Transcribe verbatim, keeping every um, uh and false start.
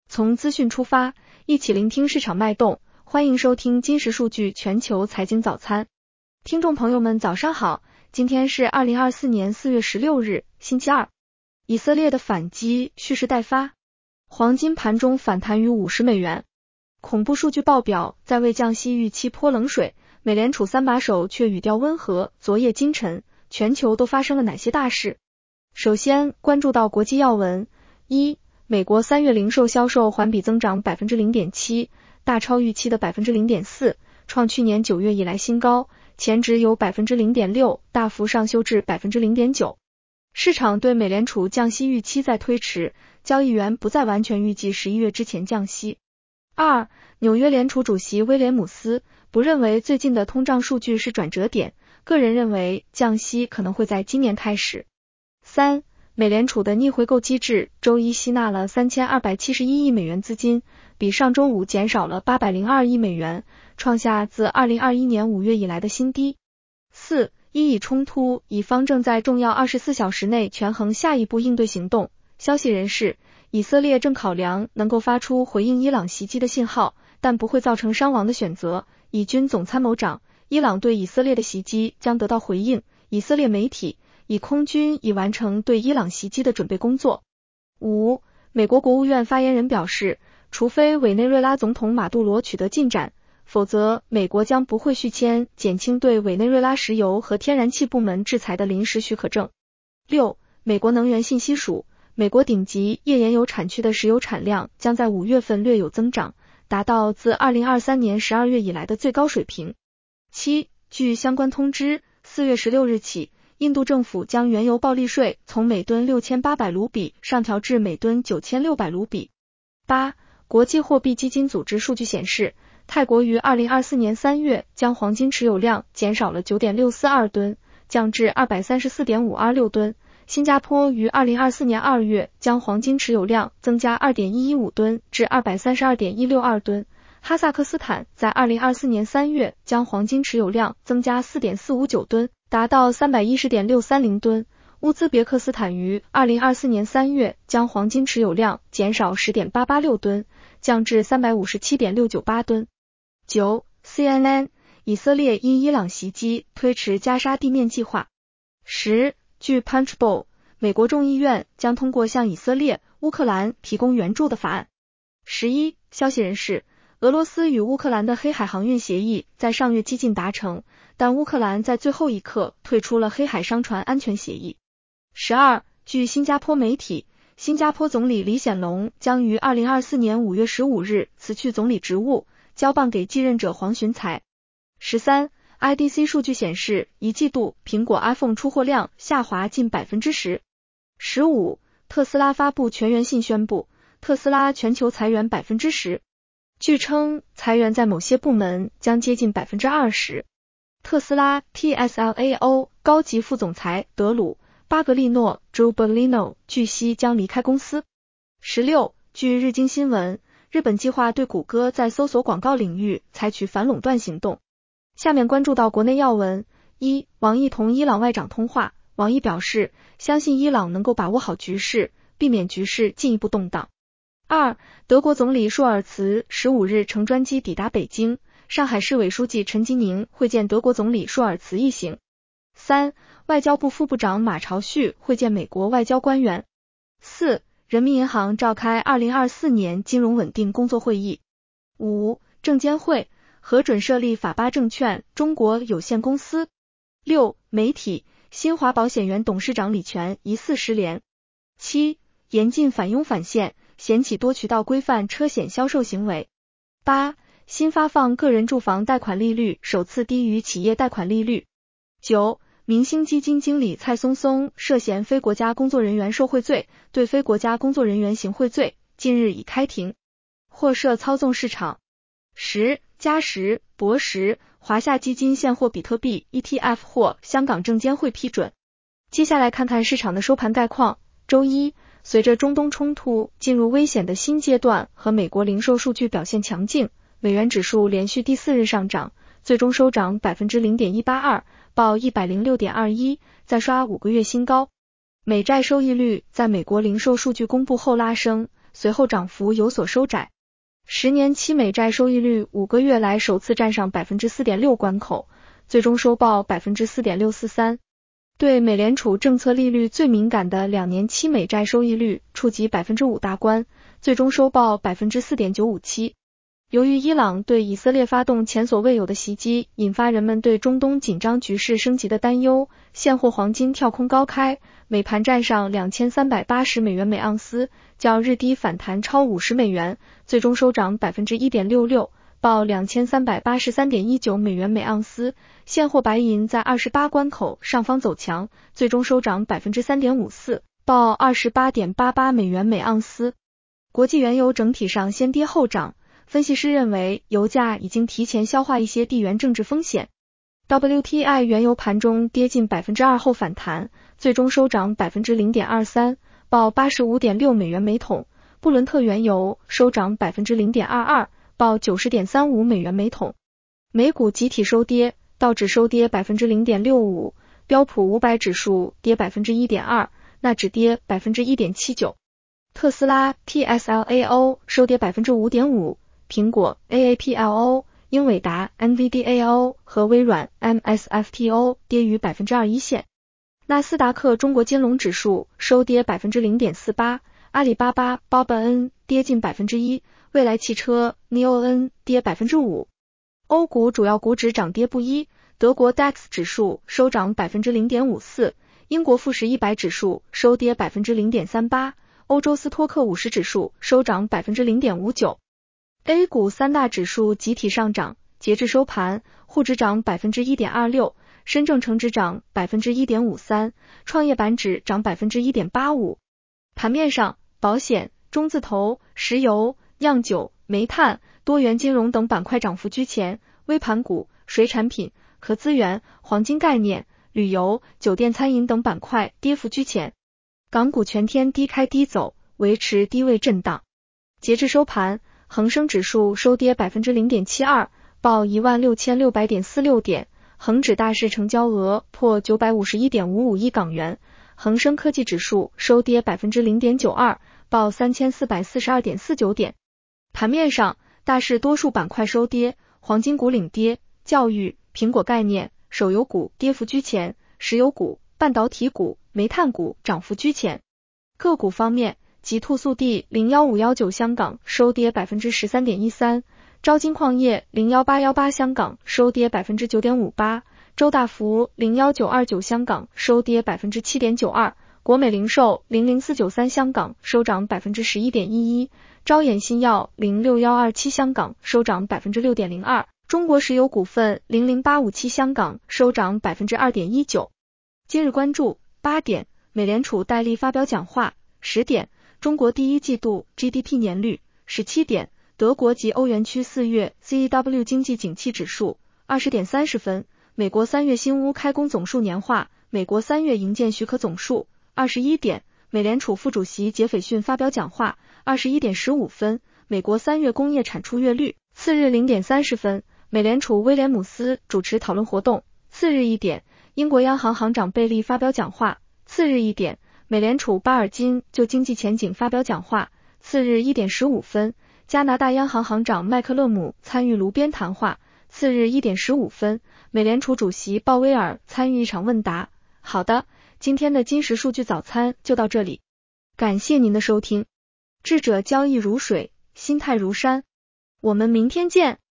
从资讯出发，一起聆听市场脉动。欢迎收听金石数据全球财经早餐。听众朋友们早上好，今天是二零二四年四月十六日，星期二。以色列的反击蓄势待发，黄金盘中反弹逾五十美元。恐怖数据报表在为降息预期泼冷水，美联储三把手却语调温和。昨夜今晨，全球都发生了哪些大事？首先关注到国际要闻。一、美国三月零售销售环比增长 百分之零点七， 大超预期的 百分之零点四， 创去年九月以来新高，前值由 百分之零点六 大幅上修至 百分之零点九。 市场对美联储降息预期在推迟，交易员不再完全预计十一月之前降息。二、纽约联储主席威廉姆斯不认为最近的通胀数据是转折点，个人认为降息可能会在今年开始。三、美联储的逆回购机制周一吸纳了三千二百七十一亿美元资金，比上周五减少了八百零二亿美元，创下自二零二一年五月以来的新低。四、伊以冲突，以方正在重要二十四小时内权衡下一步应对行动。消息人士，以色列正考量能够发出回应伊朗袭击的信号，但不会造成伤亡的选择。以军总参谋长，伊朗对以色列的袭击将得到回应。以色列媒体，以空军已完成对伊朗袭击的准备工作。五、美国国务院发言人表示，除非委内瑞拉总统马杜罗取得进展，否则美国将不会续签减轻对委内瑞拉石油和天然气部门制裁的临时许可证。六、美国能源信息署，美国顶级页岩油产区的石油产量将在五月份略有增长，达到自二零二三年十二月以来的最高水平。七、据相关通知，四月十六日起，印度政府将原油暴利税从每吨六千八百卢比上调至每吨九千六百卢比。八、国际货币基金组织数据显示，泰国于二零二四年三月将黄金持有量减少了 九点六四二吨，降至 二百三十四点五二六吨。新加坡于二零二四年二月将黄金持有量增加 二点一一五吨至 二百三十二点一六二吨。哈萨克斯坦在二零二四年三月将黄金持有量增加 四点四五九吨，达到 三百一十点六三零吨。乌兹别克斯坦于二零二四年三月将黄金持有量减少 十点八八六吨，降至 三百五十七点六九八吨。九、C N N， 以色列因伊朗袭击推迟加沙地面计划。十、据 Punchbowl， 美国众议院将通过向以色列、乌克兰提供援助的法案。十一、消息人士，俄罗斯与乌克兰的黑海航运协议在上月激进达成，但乌克兰在最后一刻退出了黑海商船安全协议。十二、据新加坡媒体，新加坡总理李显龙将于二零二四年五月十五日辞去总理职务，交棒给继任者黄循财。十三、I D C 数据显示，一季度苹果 iPhone 出货量下滑近 百分之十。十五、特斯拉发布全员信宣布，特斯拉全球裁员 百分之十。据称，裁员在某些部门将接近 百分之二十。特斯拉 T S L A O 高级副总裁德鲁·巴格利诺 Drew Berlino 据悉将离开公司。十六、据日经新闻，日本计划对谷歌在搜索广告领域采取反垄断行动。下面关注到国内要闻。一、王毅同伊朗外长通话，王毅表示，相信伊朗能够把握好局势，避免局势进一步动荡。二、德国总理舒尔茨十五日乘专机抵达北京，上海市委书记陈吉宁会见德国总理舒尔茨一行。三、外交部副部长马朝旭会见美国外交官员。四、人民银行召开二零二四年金融稳定工作会议。五、证监会核准设立法巴证券中国有限公司。六、媒体，新华保险原董事长李全疑似失联。七、严禁反拥反限，险企多渠道规范车险销售行为。八、新发放个人住房贷款利率首次低于企业贷款利率。九、明星基金经理蔡松松涉嫌非国家工作人员受贿罪，对非国家工作人员行贿罪，近日已开庭，或涉操纵市场。十、嘉实、博实、华夏基金现货比特币 E T F 获香港证监会批准。接下来看看市场的收盘概况。周一，随着中东冲突进入危险的新阶段和美国零售数据表现强劲，美元指数连续第四日上涨，最终收涨 百分之零点一八二， 报 一百零六点二一， 再刷五个月新高。美债收益率在美国零售数据公布后拉升， 随后涨幅有所收窄。十年期美债收益率五个月来首次站上 百分之四点六 关口，最终收报 百分之四点六四三。对美联储政策利率最敏感的两年期美债收益率触及 百分之五 大关，最终收报 百分之四点九五七。由于伊朗对以色列发动前所未有的袭击，引发人们对中东紧张局势升级的担忧，现货黄金跳空高开，美盘站上两千三百八十美元每盎司，较日低反弹超五十美元，最终收涨 百分之一点六六，报 两千三百八十三点一九美元每盎司。现货白银在二十八关口上方走强，最终收涨 百分之三点五四，报 二十八点八八美元每盎司。国际原油整体上先跌后涨，分析师认为油价已经提前消化一些地缘政治风险。W T I 原油盘中跌近 百分之二 后反弹，最终收涨 百分之零点二三，报 八十五点六美元每桶。布伦特原油收涨 百分之零点二二，报 九十点三五美元每桶。美股集体收跌，道指收跌 百分之零点六五，标普五百指数跌 百分之一点二， 纳指跌 百分之一点七九。特斯拉 T S L A O 收跌 百分之五点五， 苹果 A A P L O、 英伟达 N V D A O 和微软 M S F T O 跌于 百分之二一线。纳斯达克中国金龙指数收跌 百分之零点四八， 阿里巴巴 B A B A N 跌近 百分之一， 蔚来汽车 N I O N 跌 百分之五。 欧股主要股指涨跌不一，德国 D A X 指数收涨 百分之零点五四， 英国富时一百指数收跌 百分之零点三八， 欧洲斯托克五十指数收涨 百分之零点五九。 A 股三大指数集体上涨，截至收盘，沪指涨 百分之一点二六， 深证成指涨 百分之一点五三， 创业板指涨 百分之一点八五。 盘面上，保险、中字头、石油、酿酒、煤炭、多元金融等板块涨幅居前，微盘股、水产品、可资源、黄金概念、旅游、酒店餐饮等板块跌幅居前。港股全天低开低走，维持低位震荡。截至收盘，恒生指数收跌 百分之零点七二， 报 一万六千六百点四六 点，恒指大市成交额破 九百五十一点五五亿港元，恒生科技指数收跌 百分之零点九二， 报 三千四百四十二点四九 点。盘面上，大市多数板块收跌，黄金股领跌，教育、苹果概念、手游股跌幅居前，石油股、半导体股、煤炭股涨幅居前。个股方面，极兔速递零一五一九香港收跌 百分之十三点一三， 招金矿业零一八一八香港收跌 百分之九点五八， 周大福零一九二九香港收跌 百分之七点九二， 国美零售零零四九三香港收涨 百分之十一点一一， 招眼新药零六一二七香港收涨 百分之六点零二， 中国石油股份零零八五七香港收涨 百分之二点一九。 今日关注：八点，美联储戴利发表讲话；十点，中国第一季度 G D P 年率；十七点，德国及欧元区四月 C E W 经济景气指数；二十点三十分，美国三月新屋开工总数年化，美国三月营建许可总数；二十一点，美联储副主席杰斐逊发表讲话；二十一点十五分，美国三月工业产出月率；次日零点三十分，美联储威廉姆斯主持讨论活动；次日一点，英国央行行长贝利发表讲话；次日一点，美联储巴尔金就经济前景发表讲话；次日一点十五分，加拿大央行行长麦克勒姆参与炉边谈话；次日一点十五分，美联储主席鲍威尔参与一场问答。好的，今天的金石数据早餐就到这里，感谢您的收听。智者交易如水，心态如山，我们明天见。